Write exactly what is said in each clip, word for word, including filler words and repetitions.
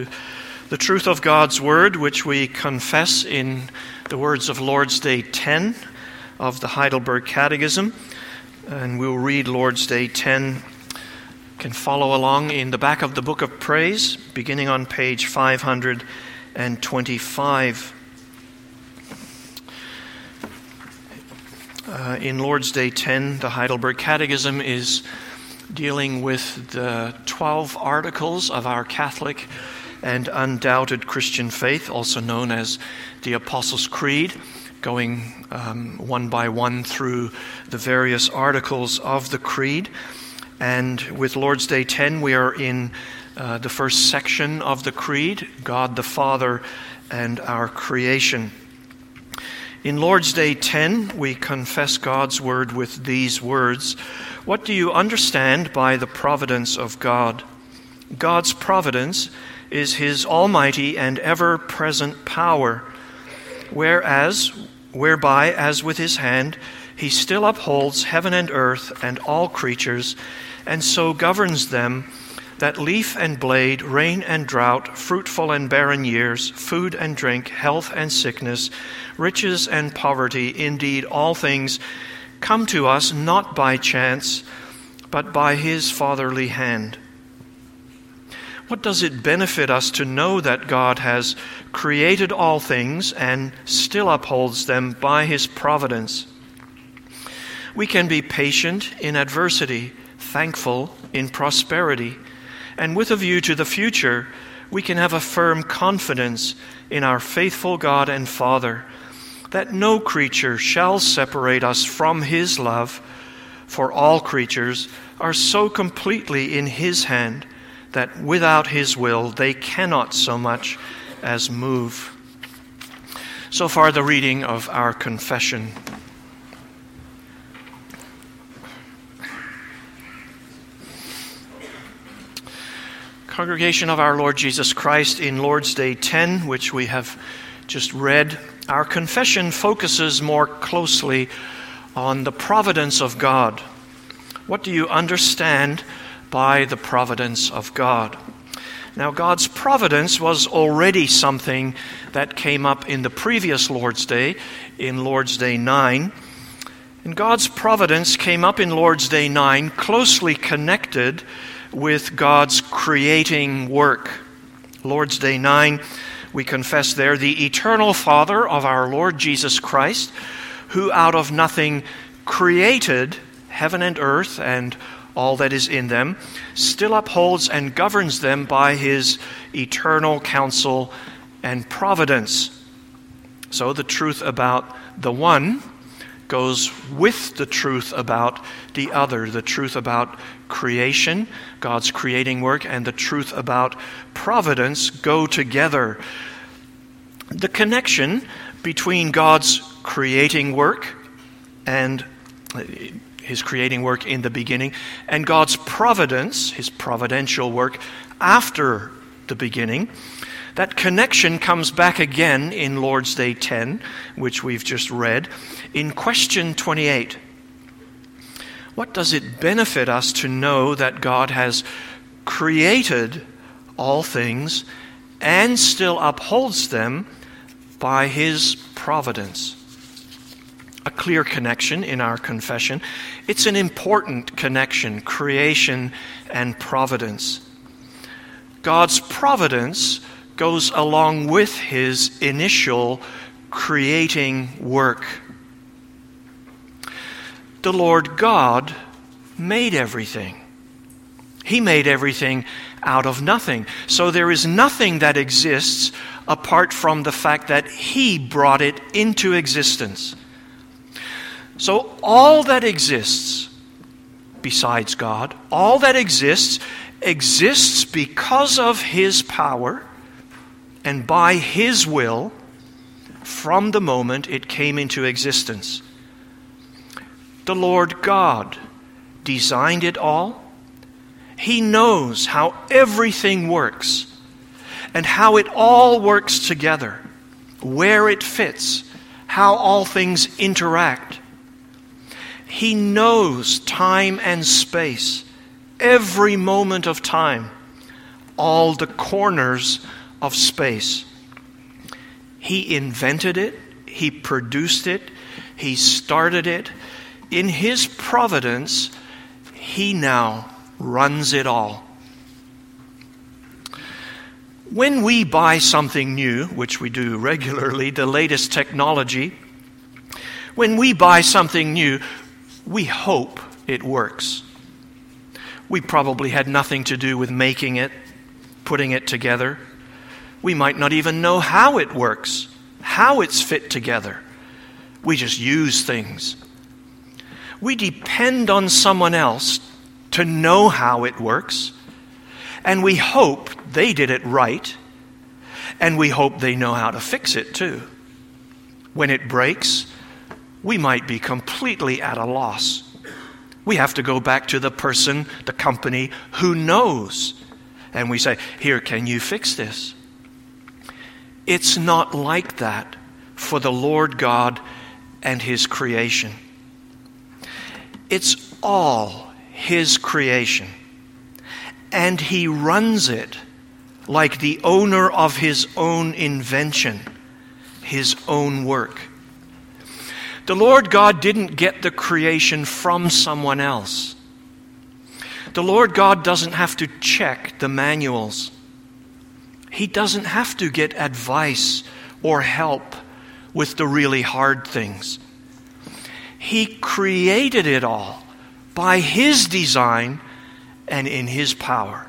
The truth of God's Word, which we confess in the words of Lord's Day ten of the Heidelberg Catechism. And we'll read Lord's Day ten. You can follow along in the back of the Book of Praise, beginning on page five hundred twenty-five. Uh, in Lord's Day ten, the Heidelberg Catechism is dealing with the twelve articles of our Catholic and undoubted Christian faith, also known as the Apostles' Creed, going um, one by one through the various articles of the Creed. And with Lord's Day ten, we are in uh, the first section of the Creed, God the Father and our creation. In Lord's Day ten, we confess God's Word with these words. What do you understand by the providence of God? God's providence is His almighty and ever-present power, whereas, whereby, as with His hand, He still upholds heaven and earth and all creatures, and so governs them, that leaf and blade, rain and drought, fruitful and barren years, food and drink, health and sickness, riches and poverty, indeed all things, come to us not by chance, but by His fatherly hand. What does it benefit us to know that God has created all things and still upholds them by His providence? We can be patient in adversity, thankful in prosperity, and with a view to the future, we can have a firm confidence in our faithful God and Father, that no creature shall separate us from His love, for all creatures are so completely in His hand that without His will they cannot so much as move. So far the reading of our confession. Congregation of our Lord Jesus Christ, in Lord's Day ten, which we have just read, our confession focuses more closely on the providence of God. What do you understand by the providence of God? Now, God's providence was already something that came up in the previous Lord's Day, in Lord's Day nine. And God's providence came up in Lord's Day nine closely connected with God's creating work. Lord's Day nine, we confess there, the eternal Father of our Lord Jesus Christ, who out of nothing created heaven and earth and all that is in them, still upholds and governs them by His eternal counsel and providence. So the truth about the one goes with the truth about the other. The truth about creation, God's creating work, and the truth about providence go together. The connection between God's creating work and His creating work in the beginning, and God's providence, His providential work after the beginning, that connection comes back again in Lord's Day ten, which we've just read, in question twenty-eight. What does it benefit us to know that God has created all things and still upholds them by His providence? A clear connection in our confession. It's an important connection, creation and providence. God's providence goes along with His initial creating work. The Lord God made everything. He made everything out of nothing. So there is nothing that exists apart from the fact that He brought it into existence. So all that exists besides God, all that exists, exists because of His power and by His will from the moment it came into existence. The Lord God designed it all. He knows how everything works and how it all works together, where it fits, how all things interact. He knows time and space, every moment of time, all the corners of space. He invented it. He produced it. He started it. In His providence, He now runs it all. When we buy something new, which we do regularly, the latest technology, when we buy something new, we hope it works. We probably had nothing to do with making it, putting it together. We might not even know how it works, how it's fit together. We just use things. We depend on someone else to know how it works, and we hope they did it right, and we hope they know how to fix it too. When it breaks, we might be completely at a loss. We have to go back to the person, the company, who knows. And we say, "Here, can you fix this?" It's not like that for the Lord God and His creation. It's all His creation. And He runs it like the owner of His own invention, His own work. The Lord God didn't get the creation from someone else. The Lord God doesn't have to check the manuals. He doesn't have to get advice or help with the really hard things. He created it all by His design and in His power.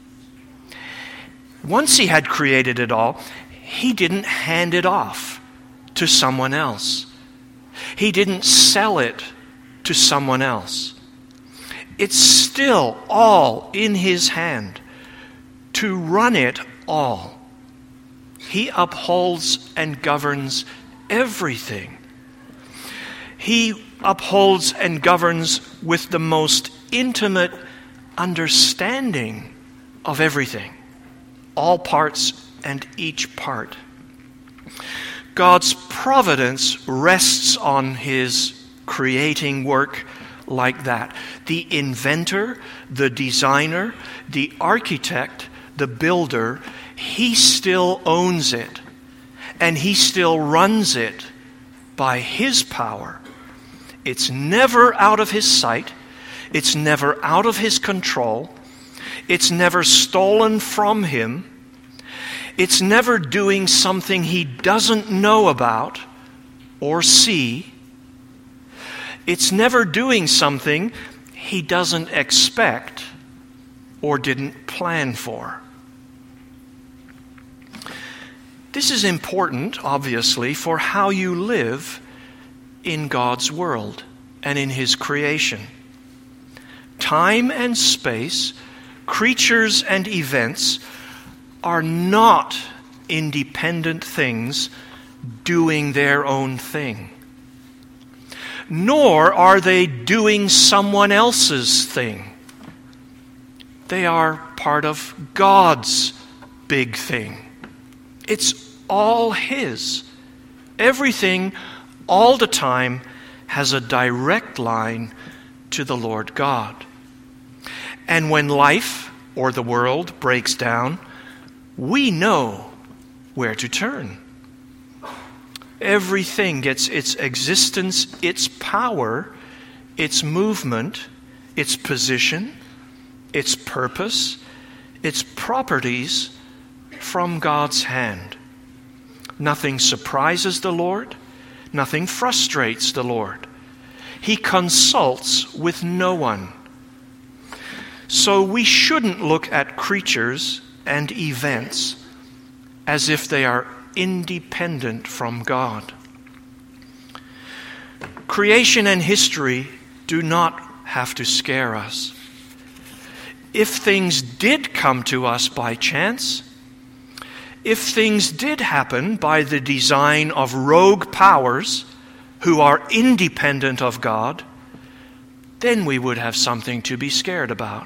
Once He had created it all, He didn't hand it off to someone else. He didn't sell it to someone else. It's still all in His hand to run it all. He upholds and governs everything. He upholds and governs with the most intimate understanding of everything, all parts and each part. God's providence rests on His creating work like that. The inventor, the designer, the architect, the builder, He still owns it, and He still runs it by His power. It's never out of His sight. It's never out of His control. It's never stolen from Him. It's never doing something He doesn't know about or see. It's never doing something He doesn't expect or didn't plan for. This is important, obviously, for how you live in God's world and in His creation. Time and space, creatures and events are not independent things doing their own thing. Nor are they doing someone else's thing. They are part of God's big thing. It's all His. Everything, all the time, has a direct line to the Lord God. And when life or the world breaks down, we know where to turn. Everything gets its existence, its power, its movement, its position, its purpose, its properties from God's hand. Nothing surprises the Lord. Nothing frustrates the Lord. He consults with no one. So we shouldn't look at creatures and events as if they are independent from God. Creation and history do not have to scare us. If things did come to us by chance, if things did happen by the design of rogue powers who are independent of God, then we would have something to be scared about.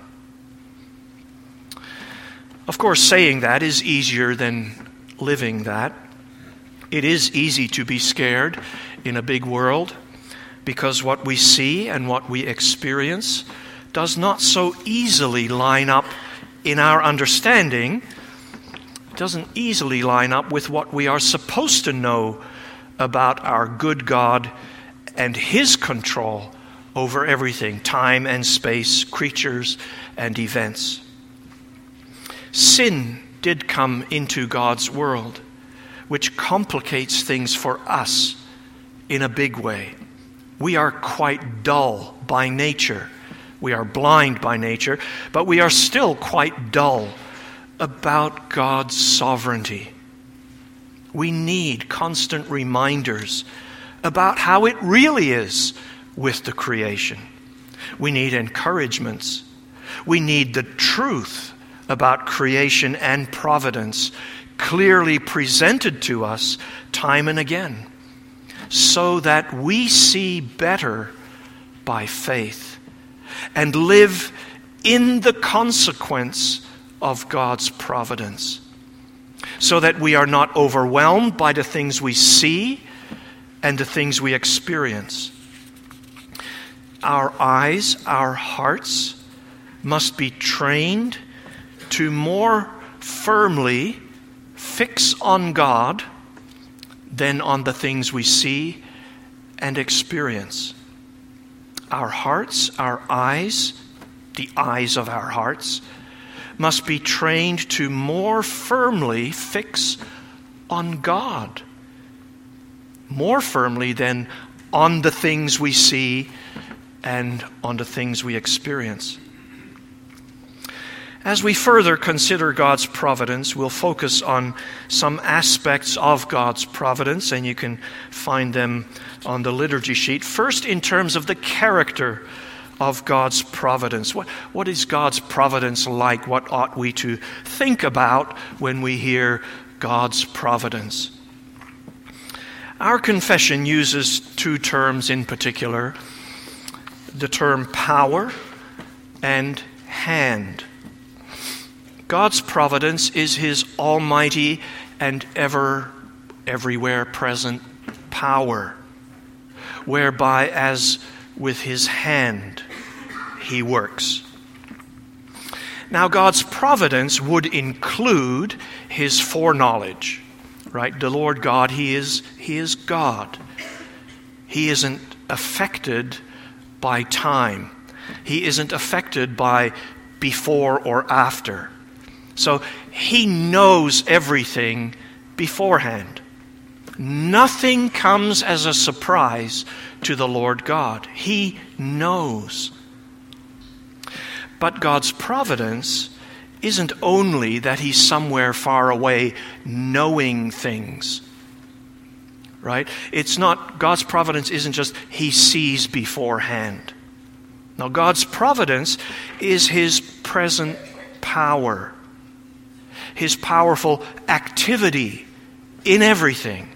Of course, saying that is easier than living that. It is easy to be scared in a big world because what we see and what we experience does not so easily line up in our understanding, doesn't easily line up with what we are supposed to know about our good God and His control over everything, time and space, creatures and events. Sin did come into God's world, which complicates things for us in a big way. We are quite dull by nature. We are blind by nature, but we are still quite dull about God's sovereignty. We need constant reminders about how it really is with the creation. We need encouragements. We need the truth about creation and providence clearly presented to us time and again, so that we see better by faith and live in the consequence of God's providence, so that we are not overwhelmed by the things we see and the things we experience. Our eyes, our hearts must be trained to more firmly fix on God than on the things we see and experience. Our hearts, our eyes, the eyes of our hearts, must be trained to more firmly fix on God, more firmly than on the things we see and on the things we experience. As we further consider God's providence, we'll focus on some aspects of God's providence, and you can find them on the liturgy sheet. First, in terms of the character of God's providence. What, what is God's providence like? What ought we to think about when we hear God's providence? Our confession uses two terms in particular, the term power and hand. God's providence is His almighty and ever, everywhere present power, whereby, as with His hand, He works. Now, God's providence would include His foreknowledge, right? The Lord God, He is, He is God. He isn't affected by time. He isn't affected by before or after. So He knows everything beforehand. Nothing comes as a surprise to the Lord God. He knows. But God's providence isn't only that He's somewhere far away knowing things. Right? It's not, God's providence isn't just He sees beforehand. Now, God's providence is His present power, His powerful activity in everything.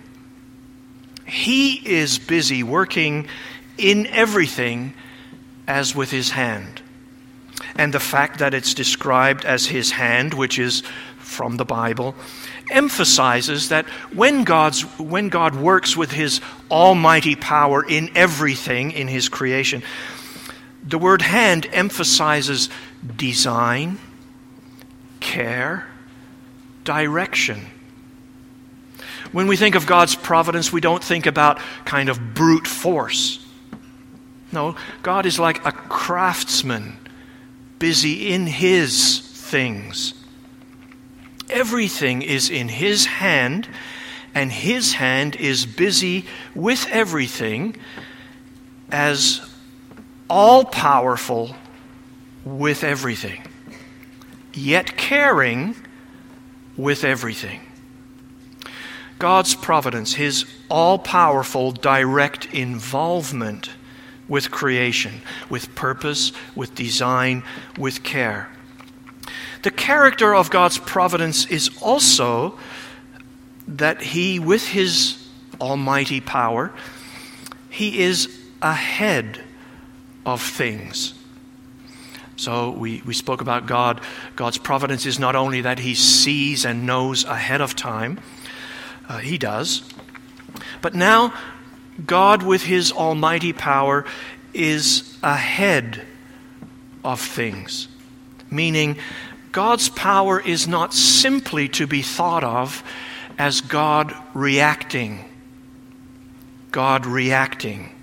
He is busy working in everything as with His hand. And the fact that it's described as His hand, which is from the Bible, emphasizes that when God's when God works with His almighty power in everything in His creation, the word hand emphasizes design, care, direction. When we think of God's providence, we don't think about kind of brute force. No, God is like a craftsman, busy in His things. Everything is in His hand, and His hand is busy with everything as all-powerful with everything, yet caring with everything. God's providence, His all-powerful direct involvement with creation, with purpose, with design, with care. The character of God's providence is also that He, with His almighty power, He is ahead of things. So we, we spoke about God. God's providence is not only that He sees and knows ahead of time, uh, He does, but now God with His almighty power is ahead of things, meaning God's power is not simply to be thought of as God reacting. God reacting.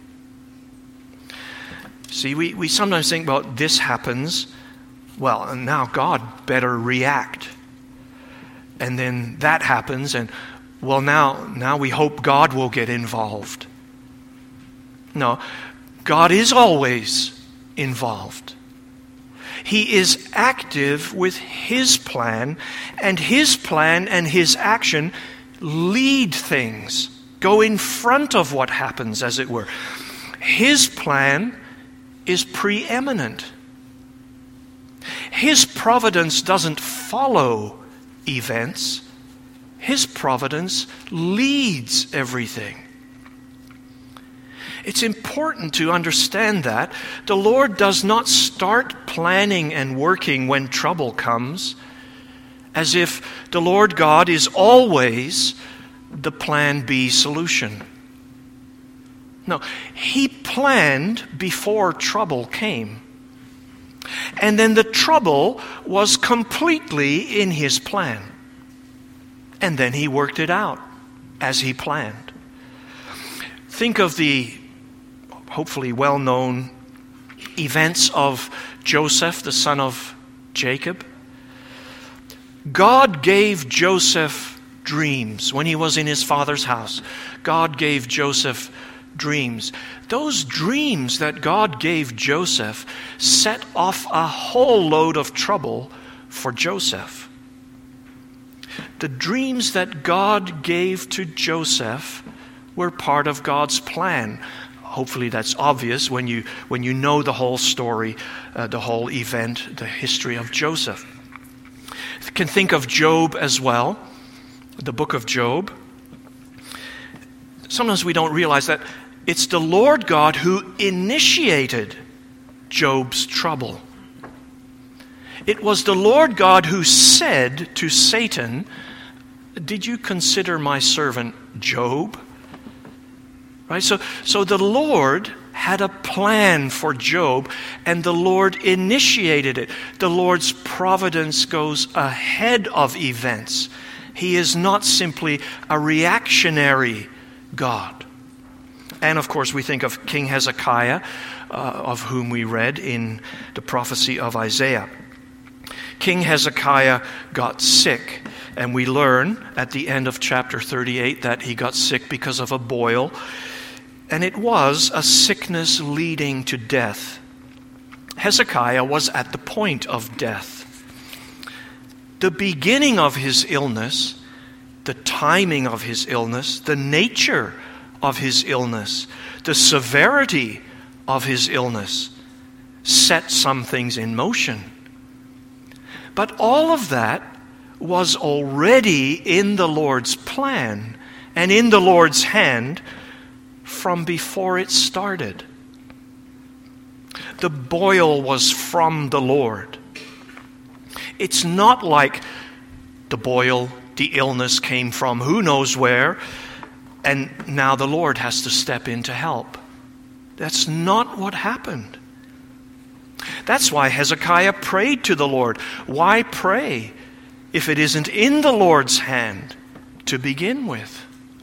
See, we, we sometimes think, well, this happens, well, and now God better react. And then that happens, and well, now, now we hope God will get involved. No, God is always involved. He is active with His plan, and His plan and His action lead things, go in front of what happens, as it were. His plan is preeminent. His providence doesn't follow events. His providence leads everything. It's important to understand that the Lord does not start planning and working when trouble comes, as if the Lord God is always the plan B solution. No, He planned before trouble came. And then the trouble was completely in His plan. And then He worked it out as He planned. Think of the hopefully well-known events of Joseph, the son of Jacob. God gave Joseph dreams when he was in his father's house. God gave Joseph dreams. Those dreams that God gave Joseph set off a whole load of trouble for Joseph. The dreams that God gave to Joseph were part of God's plan. Hopefully that's obvious when you when you know the whole story, uh, the whole event, the history of Joseph. You can think of Job as well, the book of Job. Sometimes we don't realize that it's the Lord God who initiated Job's trouble. It was the Lord God who said to Satan, "Did you consider my servant Job?" Right? So, so the Lord had a plan for Job, and the Lord initiated it. The Lord's providence goes ahead of events. He is not simply a reactionary God. And of course, we think of King Hezekiah, uh, of whom we read in the prophecy of Isaiah. King Hezekiah got sick, and we learn at the end of chapter thirty-eight that he got sick because of a boil. And it was a sickness leading to death. Hezekiah was at the point of death. The beginning of his illness, the timing of his illness, the nature of his illness, the severity of his illness set some things in motion. But all of that was already in the Lord's plan and in the Lord's hand from before it started. The boil was from the Lord. It's not like the boil, the illness came from who knows where, and now the Lord has to step in to help. That's not what happened. That's why Hezekiah prayed to the Lord. Why pray if it isn't in the Lord's hand to begin with?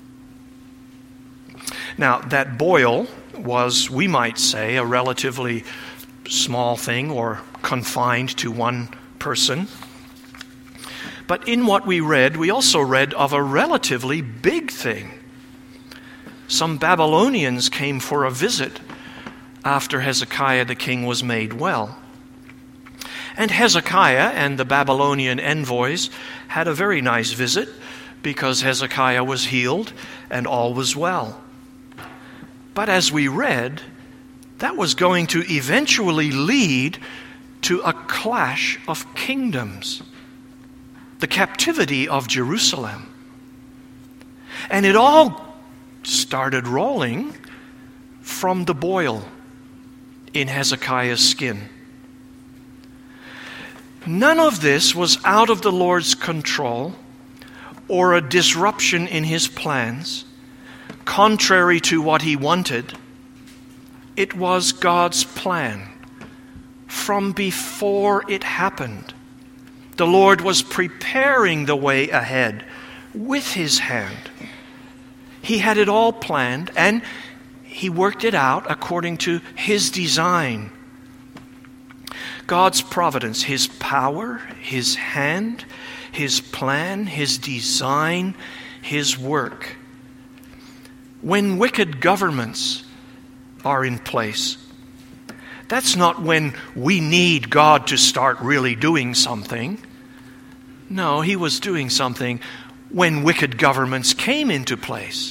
Now, that boil was, we might say, a relatively small thing or confined to one person. But in what we read, we also read of a relatively big thing. Some Babylonians came for a visit after Hezekiah the king was made well. And Hezekiah and the Babylonian envoys had a very nice visit because Hezekiah was healed and all was well. But as we read, that was going to eventually lead to a clash of kingdoms, the captivity of Jerusalem. And it all started rolling from the boil in Hezekiah's skin. None of this was out of the Lord's control or a disruption in His plans, contrary to what He wanted. It was God's plan from before it happened. The Lord was preparing the way ahead with his hand. He had it all planned, and he worked it out according to his design. God's providence, his power, his hand, his plan, his design, his work. When wicked governments are in place, that's not when we need God to start really doing something. No, he was doing something when wicked governments came into place.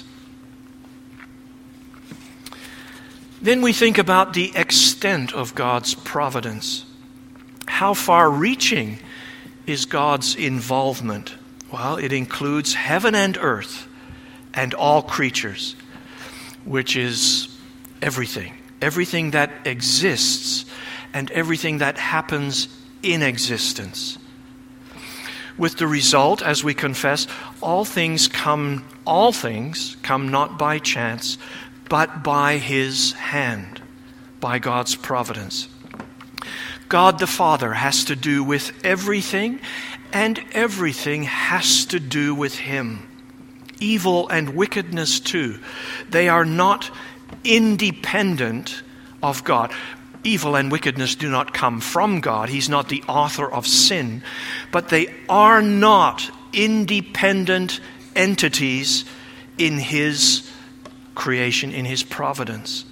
Then we think about the extent of God's providence. How far-reaching is God's involvement? Well, it includes heaven and earth and all creatures, which is everything. Everything that exists and everything that happens in existence. With the result, as we confess, all things come, all things come not by chance, but by his hand, by God's providence. God the Father has to do with everything, and everything has to do with him. Evil and wickedness too. They are not independent of God. Evil and wickedness do not come from God. He's not the author of sin. But they are not independent entities in his creation, in his providence.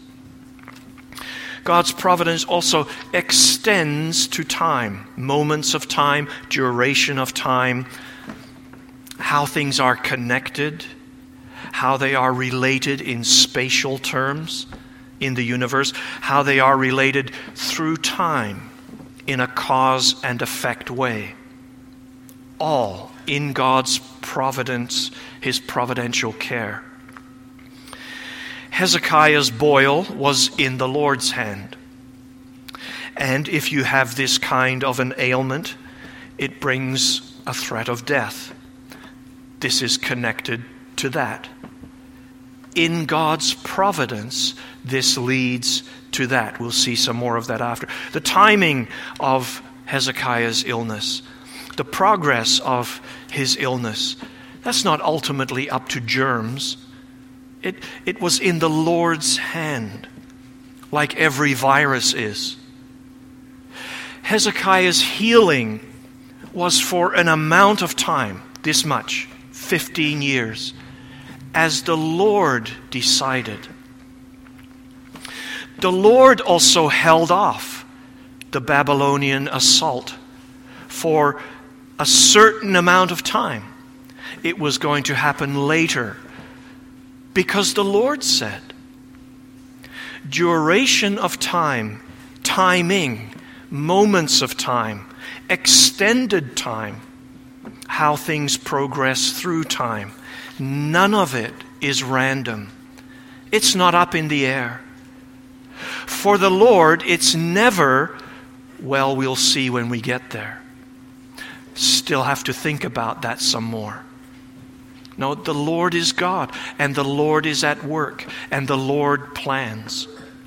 God's providence also extends to time, moments of time, duration of time, how things are connected, how they are related in spatial terms in the universe, how they are related through time in a cause and effect way. All in God's providence, his providential care. Hezekiah's boil was in the Lord's hand. And if you have this kind of an ailment, it brings a threat of death. This is connected to that. In God's providence, this leads to that. We'll see some more of that after. The timing of Hezekiah's illness, the progress of his illness, that's not ultimately up to germs. It, it was in the Lord's hand, like every virus is. Hezekiah's healing was for an amount of time, this much, fifteen years, as the Lord decided. The Lord also held off the Babylonian assault for a certain amount of time. It was going to happen later, because the Lord said. Duration of time, timing, moments of time, extended time, how things progress through time. None of it is random. It's not up in the air. For the Lord, it's never, well, we'll see when we get there. Still have to think about that some more. No, the Lord is God, and the Lord is at work, and the Lord plans.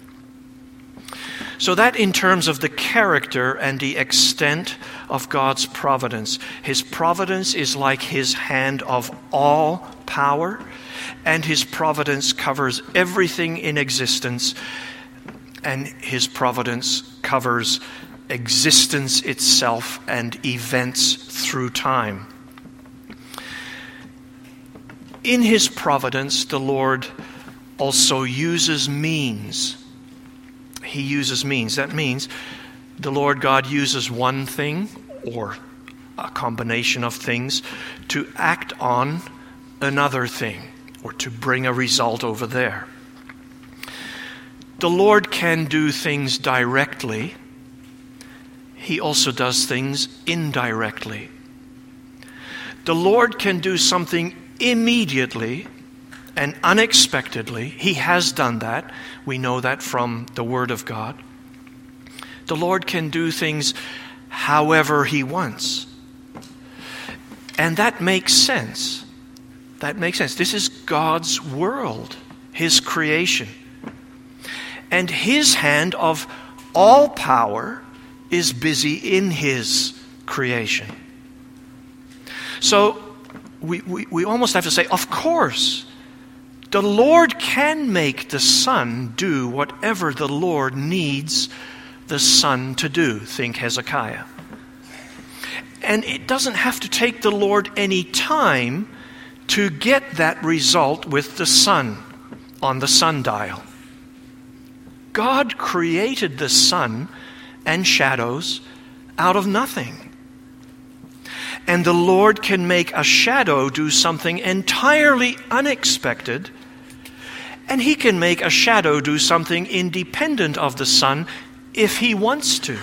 So that in terms of the character and the extent of God's providence. His providence is like his hand of all power, and his providence covers everything in existence, and his providence covers existence itself and events through time. In his providence, the Lord also uses means. He uses means. That means the Lord God uses one thing or a combination of things to act on another thing or to bring a result over there. The Lord can do things directly. He also does things indirectly. The Lord can do something immediately and unexpectedly. He has done that. We know that from the Word of God. The Lord can do things however He wants. And that makes sense. That makes sense. This is God's world, His creation. And His hand of all power is busy in His creation. So we, we, we almost have to say, of course, the Lord can make the sun do whatever the Lord needs the sun to do. Think Hezekiah. And it doesn't have to take the Lord any time to get that result with the sun on the sundial. God created the sun and shadows out of nothing. And the Lord can make a shadow do something entirely unexpected, and He can make a shadow do something independent of the sun if He wants to.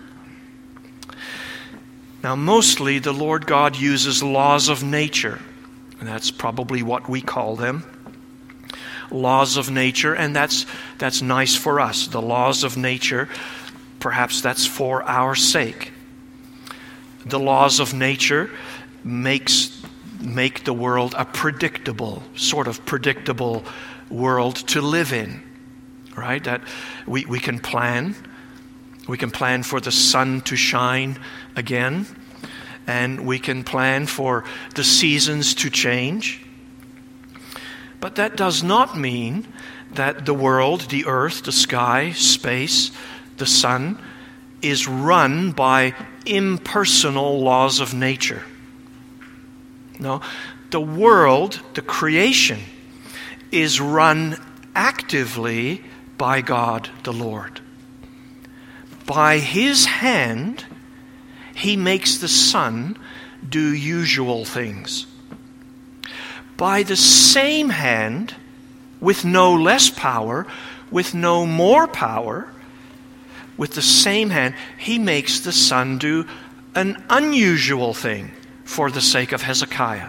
Now, mostly the Lord God uses laws of nature, and that's probably what we call them. Laws of nature, and that's that's nice for us. The laws of nature, perhaps that's for our sake. The laws of nature makes make the world a predictable, sort of predictable world to live in. Right? That we, we can plan. We can plan for the sun to shine again, and we can plan for the seasons to change. But that does not mean that the world, the earth, the sky, space, the sun, is run by impersonal laws of nature. No, the world, the creation, is run actively by God the Lord. By His hand, He makes the sun do usual things. By the same hand, with no less power, with no more power, with the same hand, He makes the sun do an unusual thing for the sake of Hezekiah.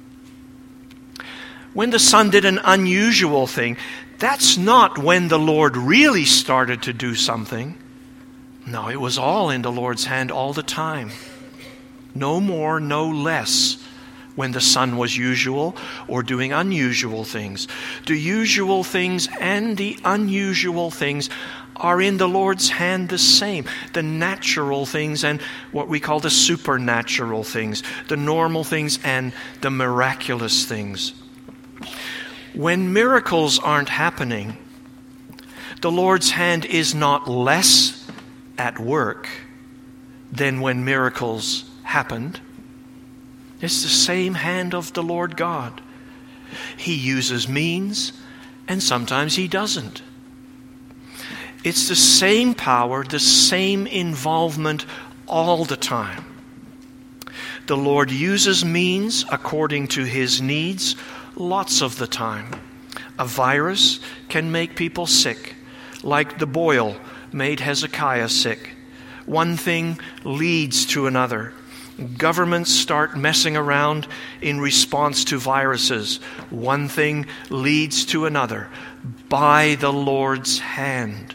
When the sun did an unusual thing, that's not when the Lord really started to do something. No, it was all in the Lord's hand all the time. No more, no less when the sun was usual or doing unusual things. The usual things and the unusual things are in the Lord's hand the same. The natural things and what we call the supernatural things. The normal things and the miraculous things. When miracles aren't happening, the Lord's hand is not less at work than when miracles happened. It's the same hand of the Lord God. He uses means, and sometimes He doesn't. It's the same power, the same involvement all the time. The Lord uses means according to His needs lots of the time. A virus can make people sick, like the boil made Hezekiah sick. One thing leads to another. Governments start messing around in response to viruses. One thing leads to another by the Lord's hand.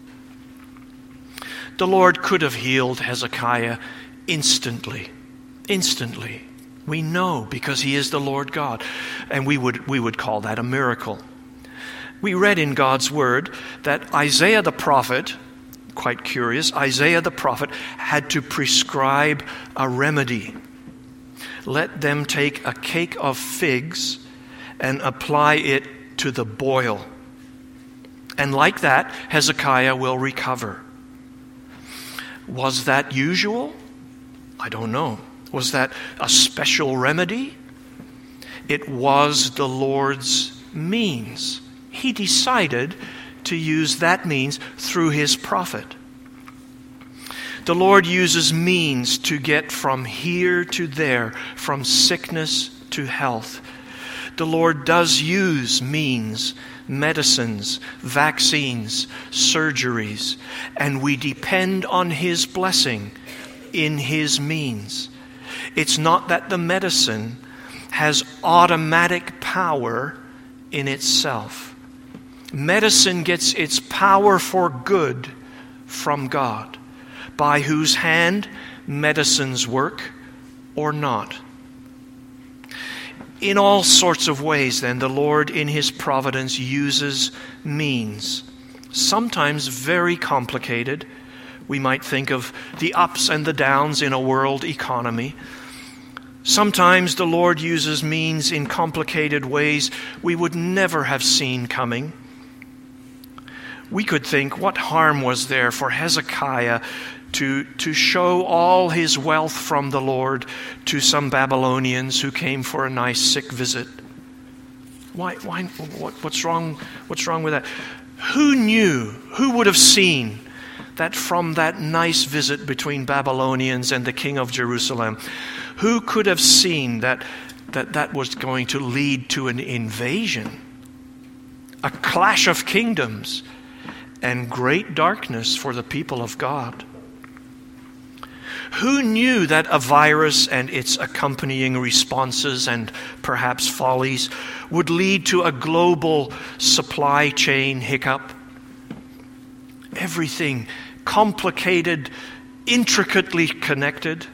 The Lord could have healed Hezekiah instantly. Instantly. We know because He is the Lord God. And we would, we would call that a miracle. We read in God's Word that Isaiah the prophet, quite curious, Isaiah the prophet had to prescribe a remedy. Let them take a cake of figs and apply it to the boil. And like that, Hezekiah will recover. Was that usual? I don't know. Was that a special remedy? It was the Lord's means. He decided to use that means through His prophet. The Lord uses means to get from here to there, from sickness to health. The Lord does use means, medicines, vaccines, surgeries, and we depend on His blessing in His means. It's not that the medicine has automatic power in itself. Medicine gets its power for good from God, by whose hand medicines work or not. In all sorts of ways, then, the Lord in His providence uses means, sometimes very complicated. We might think of the ups and the downs in a world economy. Sometimes the Lord uses means in complicated ways we would never have seen coming. We could think, what harm was there for Hezekiah to, to show all his wealth from the Lord to some Babylonians who came for a nice sick visit? Why, why, what, what's wrong, what's wrong with that? Who knew, who would have seen that from that nice visit between Babylonians and the king of Jerusalem, who could have seen that that, that was going to lead to an invasion, a clash of kingdoms, and great darkness for the people of God? Who knew that a virus and its accompanying responses and perhaps follies would lead to a global supply chain hiccup? Everything complicated, intricately connected.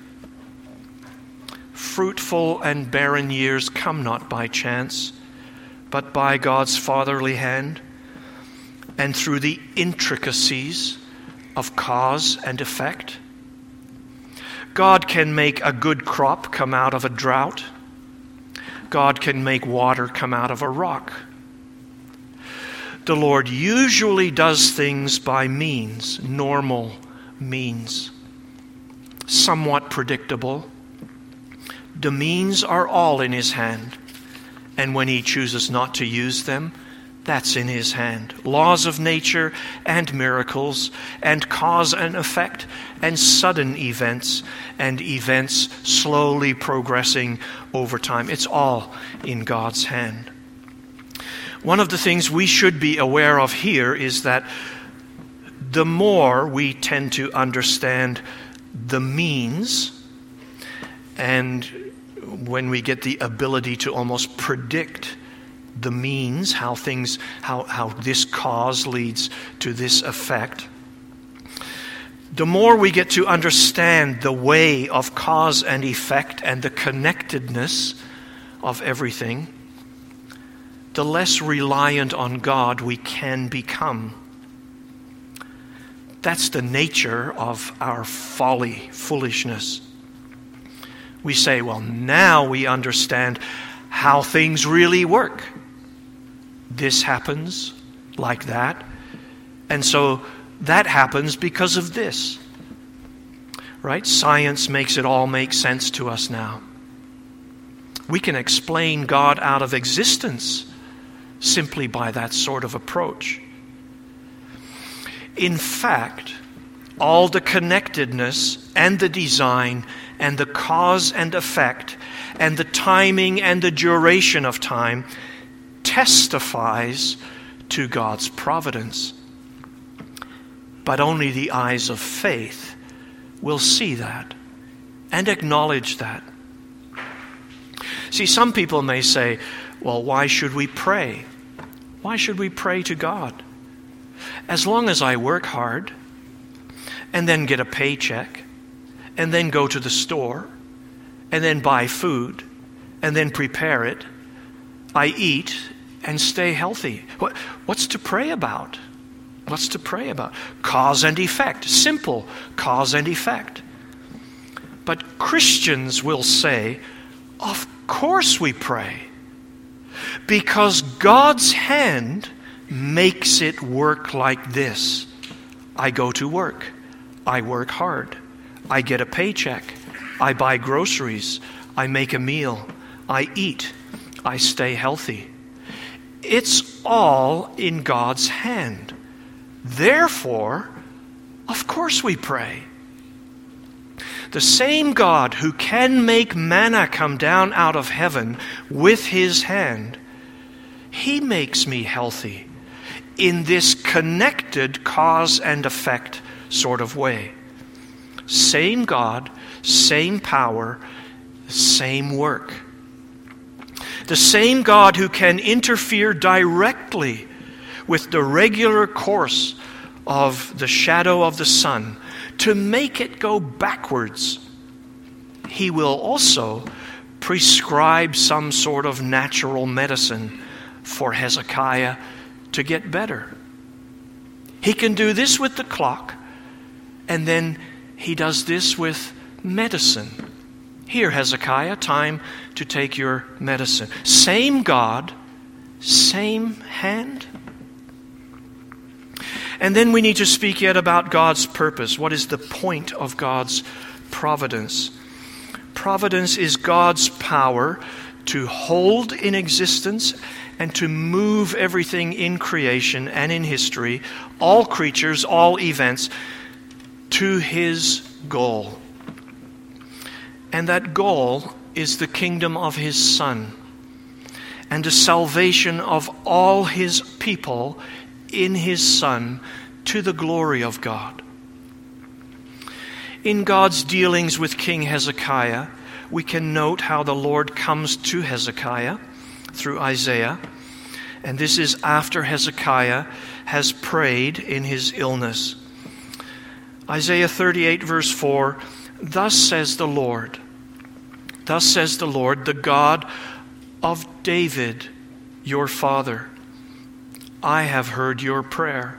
Fruitful and barren years come not by chance, but by God's fatherly hand, and through the intricacies of cause and effect. God can make a good crop come out of a drought. God can make water come out of a rock. The Lord usually does things by means, normal means, somewhat predictable. The means are all in His hand, and when He chooses not to use them, that's in His hand. Laws of nature and miracles and cause and effect and sudden events and events slowly progressing over time. It's all in God's hand. One of the things we should be aware of here is that the more we tend to understand the means, and when we get the ability to almost predict the means, how things, how, how this cause leads to this effect, the more we get to understand the way of cause and effect and the connectedness of everything, the less reliant on God we can become. That's the nature of our folly, foolishness. We say, well, now we understand how things really work. This happens like that, and so that happens because of this. Right? Science makes it all make sense to us now. We can explain God out of existence simply by that sort of approach. In fact, all the connectedness and the design and the cause and effect and the timing and the duration of time testifies to God's providence. But only the eyes of faith will see that and acknowledge that. See, some people may say, well, why should we pray? Why should we pray to God? As long as I work hard and then get a paycheck and then go to the store and then buy food and then prepare it, I eat and stay healthy. What, what's to pray about? What's to pray about? Cause and effect. Simple cause and effect. But Christians will say, of course we pray. Because God's hand makes it work like this. I go to work. I work hard. I get a paycheck. I buy groceries. I make a meal. I eat. I stay healthy. It's all in God's hand. Therefore, of course we pray. The same God who can make manna come down out of heaven with His hand, He makes me healthy in this connected cause and effect sort of way. Same God, same power, same work. The same God who can interfere directly with the regular course of the shadow of the sun to make it go backwards, He will also prescribe some sort of natural medicine for Hezekiah to get better. He can do this with the clock, and then He does this with medicine. Here, Hezekiah, time to take your medicine. Same God, same hand. And then we need to speak yet about God's purpose. What is the point of God's providence? Providence is God's power to hold in existence and to move everything in creation and in history, all creatures, all events, to His goal. And that goal is the kingdom of His Son and the salvation of all His people in His Son to the glory of God. In God's dealings with King Hezekiah, we can note how the Lord comes to Hezekiah through Isaiah. And this is after Hezekiah has prayed in his illness. Isaiah thirty-eight verse four, "Thus says the Lord, thus says the Lord, the God of David, your father, I have heard your prayer."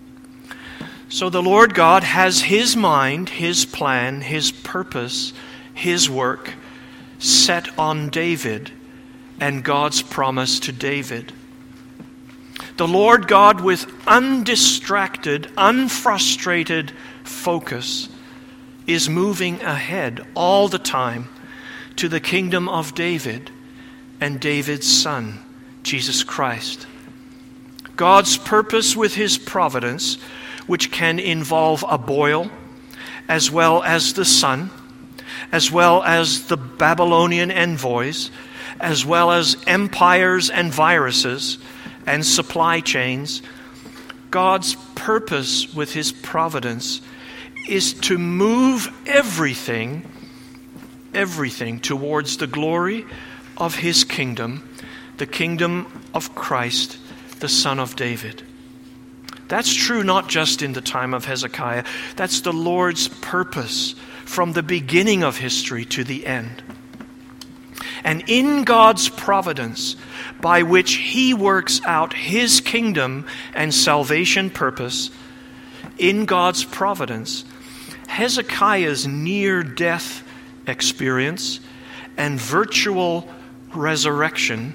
So the Lord God has His mind, His plan, His purpose, His work set on David and God's promise to David. The Lord God, with undistracted, unfrustrated focus, is moving ahead all the time to the kingdom of David and David's son, Jesus Christ. God's purpose with His providence, which can involve a boil, as well as the sun, as well as the Babylonian envoys, as well as empires and viruses and supply chains. God's purpose with His providence is to move everything, everything towards the glory of His kingdom, the kingdom of Christ, the Son of David. That's true not just in the time of Hezekiah. That's the Lord's purpose from the beginning of history to the end. And in God's providence, by which He works out His kingdom and salvation purpose, in God's providence, Hezekiah's near-death experience and virtual resurrection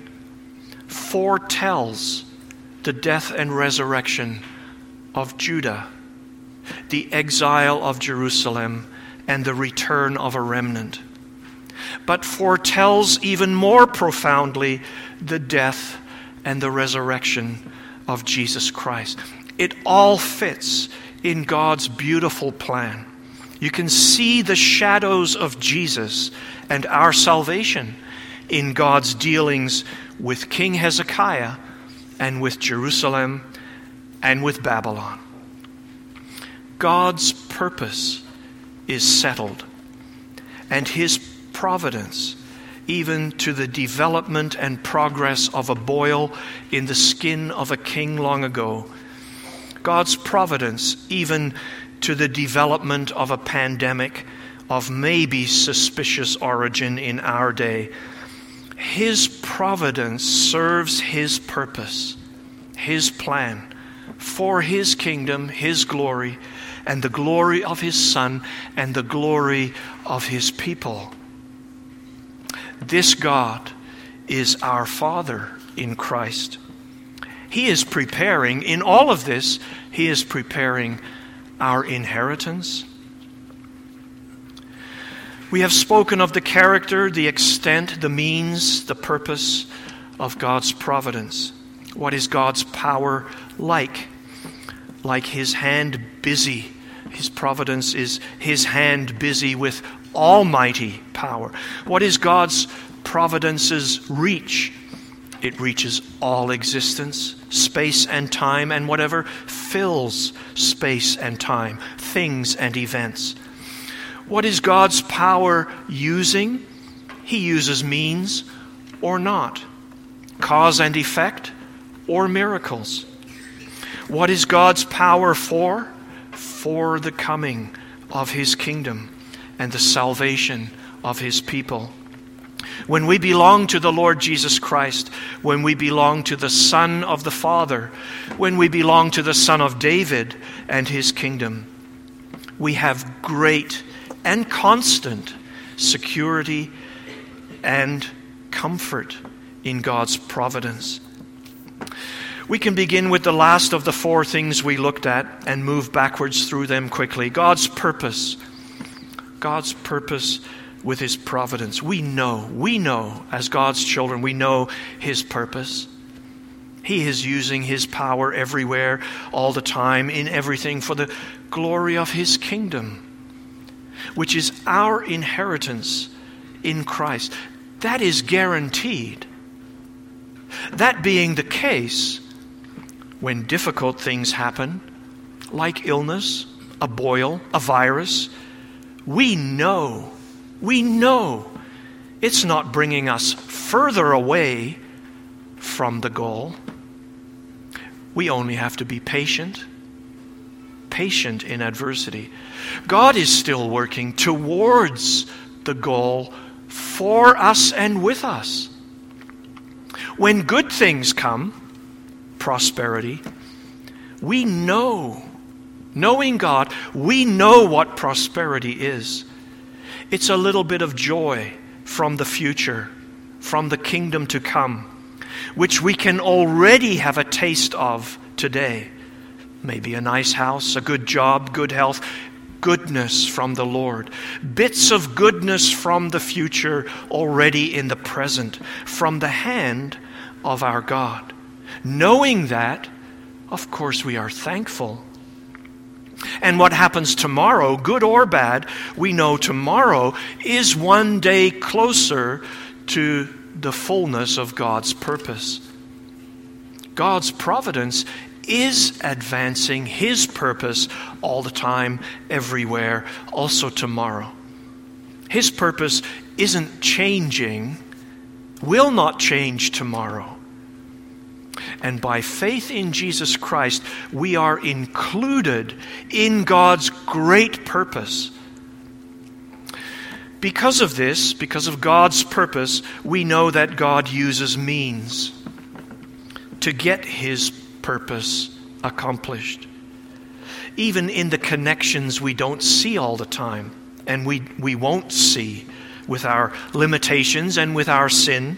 foretells the death and resurrection of Judah, the exile of Jerusalem, and the return of a remnant, but foretells even more profoundly the death and the resurrection of Jesus Christ. It all fits in God's beautiful plan. You can see the shadows of Jesus and our salvation in God's dealings with King Hezekiah and with Jerusalem and with Babylon. God's purpose is settled, and His providence, even to the development and progress of a boil in the skin of a king long ago. God's providence, even to the development of a pandemic of maybe suspicious origin in our day. His providence serves His purpose, His plan, for His kingdom, His glory, and the glory of His Son, and the glory of His people. This God is our Father in Christ. He is preparing, in all of this, He is preparing our inheritance. We have spoken of the character, the extent, the means, the purpose of God's providence. What is God's power like? Like His hand busy. His providence is His hand busy with almighty power. What is God's providence's reach? It reaches all existence, space and time, and whatever fills space and time, things and events. What is God's power using? He uses means or not, cause and effect or miracles. What is God's power for? For the coming of His kingdom and the salvation of His people. When we belong to the Lord Jesus Christ, when we belong to the Son of the Father, when we belong to the Son of David and His kingdom, we have great and constant security, and comfort in God's providence. We can begin with the last of the four things we looked at and move backwards through them quickly. God's purpose. God's purpose with His providence. We know, we know as God's children, we know His purpose. He is using His power everywhere, all the time, in everything for the glory of His kingdom, which is our inheritance in Christ. That is guaranteed. That being the case, when difficult things happen, like illness, a boil, a virus, we know, we know it's not bringing us further away from the goal. We only have to be patient, patient in adversity. God is still working towards the goal for us and with us. When good things come, prosperity, we know, knowing God, we know what prosperity is. It's a little bit of joy from the future, from the kingdom to come, which we can already have a taste of today. Maybe a nice house, a good job, good health, goodness from the Lord. Bits of goodness from the future already in the present, from the hand of our God. Knowing that, of course, we are thankful. And what happens tomorrow, good or bad, we know tomorrow is one day closer to the fullness of God's purpose. God's providence is advancing His purpose all the time, everywhere, also tomorrow. His purpose isn't changing, will not change tomorrow. And by faith in Jesus Christ, we are included in God's great purpose. Because of this, because of God's purpose, we know that God uses means to get His purpose accomplished. Even in the connections we don't see all the time, and we, we won't see with our limitations and with our sin.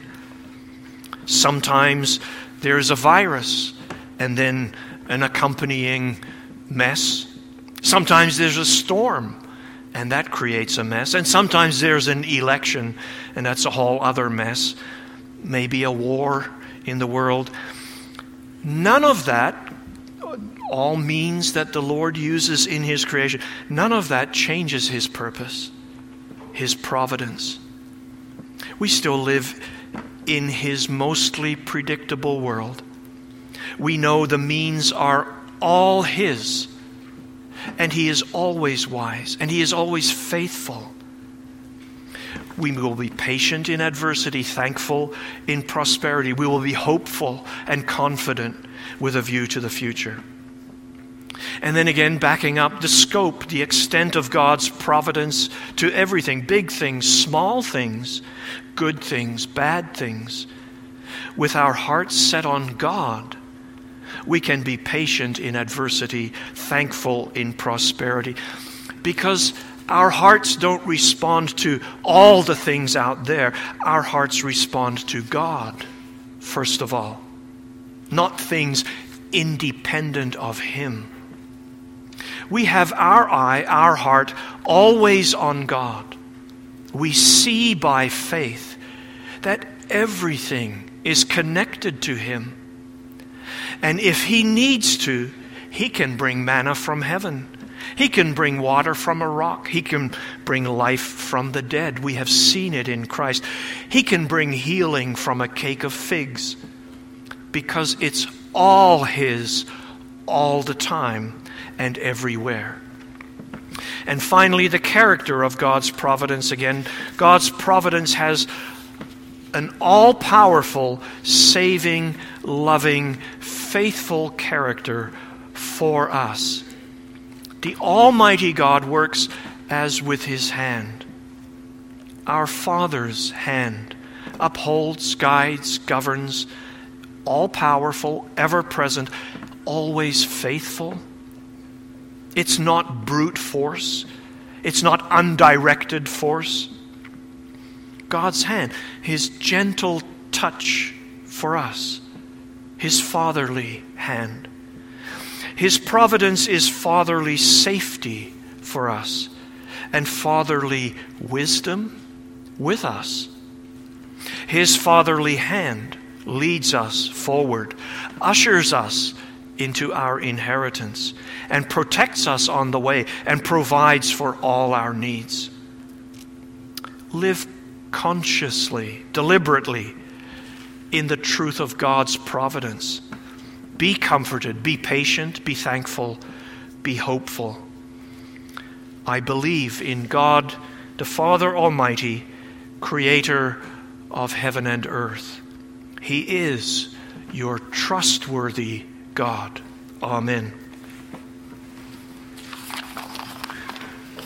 Sometimes there's a virus and then an accompanying mess. Sometimes there's a storm and that creates a mess. And sometimes there's an election and that's a whole other mess. Maybe a war in the world. None of that, all means that the Lord uses in His creation, none of that changes His purpose, His providence. We still live in His mostly predictable world. We know the means are all His, and He is always wise, and He is always faithful. We will be patient in adversity, thankful in prosperity. We will be hopeful and confident with a view to the future. And then again, backing up the scope, the extent of God's providence to everything, big things, small things, good things, bad things. With our hearts set on God, we can be patient in adversity, thankful in prosperity, because our hearts don't respond to all the things out there. Our hearts respond to God, first of all, not things independent of Him. We have our eye, our heart, always on God. We see by faith that everything is connected to Him. And if He needs to, He can bring manna from heaven. He can bring water from a rock. He can bring life from the dead. We have seen it in Christ. He can bring healing from a cake of figs, because it's all His, all the time and everywhere. And finally, the character of God's providence again. God's providence has an all-powerful, saving, loving, faithful character for us. The Almighty God works as with His hand. Our Father's hand upholds, guides, governs, all-powerful, ever-present, always faithful. It's not brute force. It's not undirected force. God's hand, his gentle touch for us, his fatherly hand. His providence is fatherly safety for us and fatherly wisdom with us. His fatherly hand leads us forward, ushers us into our inheritance, and protects us on the way and provides for all our needs. Live consciously, deliberately in the truth of God's providence. Be comforted, be patient, be thankful, be hopeful. I believe in God, the Father Almighty, creator of heaven and earth. He is your trustworthy God. Amen.